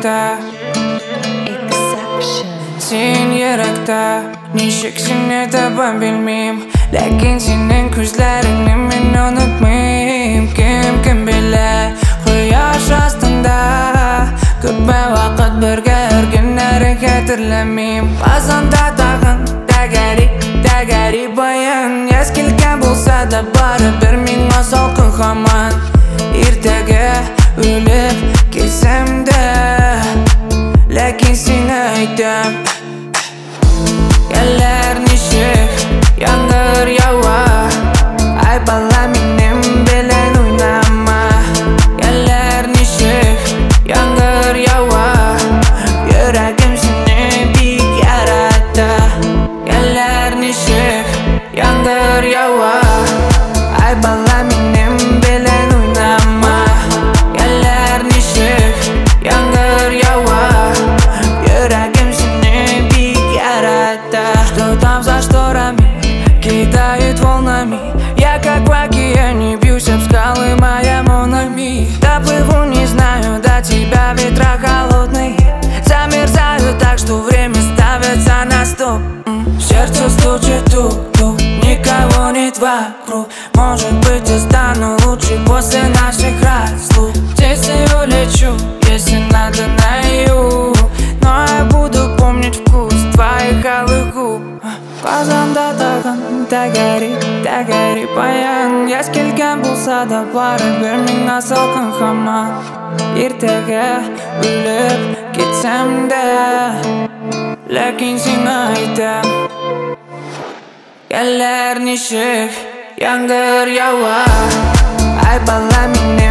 yaratda sen yurakda nechuk seni topa bilmayim, lekin sening ko'zlaringni men unutmayim. Kim bilar quyosh ostida ko'p vaqt birga yurganlarni xatirlamayim. Ba'zanda tag'in dagari bayon yaz kelgan bo'lsa-da baribir menga salqin hamon. Ertaga o'lib ketsam-da, lekin seni aytam. Kelar nishik yomg'ir yog'ar, ay bala mening bilan o'ynama. Kelar nishik yomg'ir yog'ar, yuragim seni bek yaratdi. Kelar nishik yomg'ir yog'ar, ay bala mening bilan o'ynama. Kelar nishik yomg'ir yog'ar, yuragim seni bek yaratdi. Что там за шторами кидают волнами? Я как в океане бьюсь об скалы, моя Монами. Доплыву, не знаю, до тебя ветра холодные замерзаю так, что время ставится на стоп. Сердце стучит тук-тук, никого нет вокруг. Может быть, я стану лучше после наших разлук. Здесь я улечу, если надо на юг, но я буду помнить вкус твоих алых губ. Ba'zanda tag'in dagari bayon yaz kelgan bo'lsa-da baribir menga salqin hamon. Ertaga o'lib ketsam-da, lekin seni aytam. Kelar nishik yomg'ir yog'ar, ay bala mening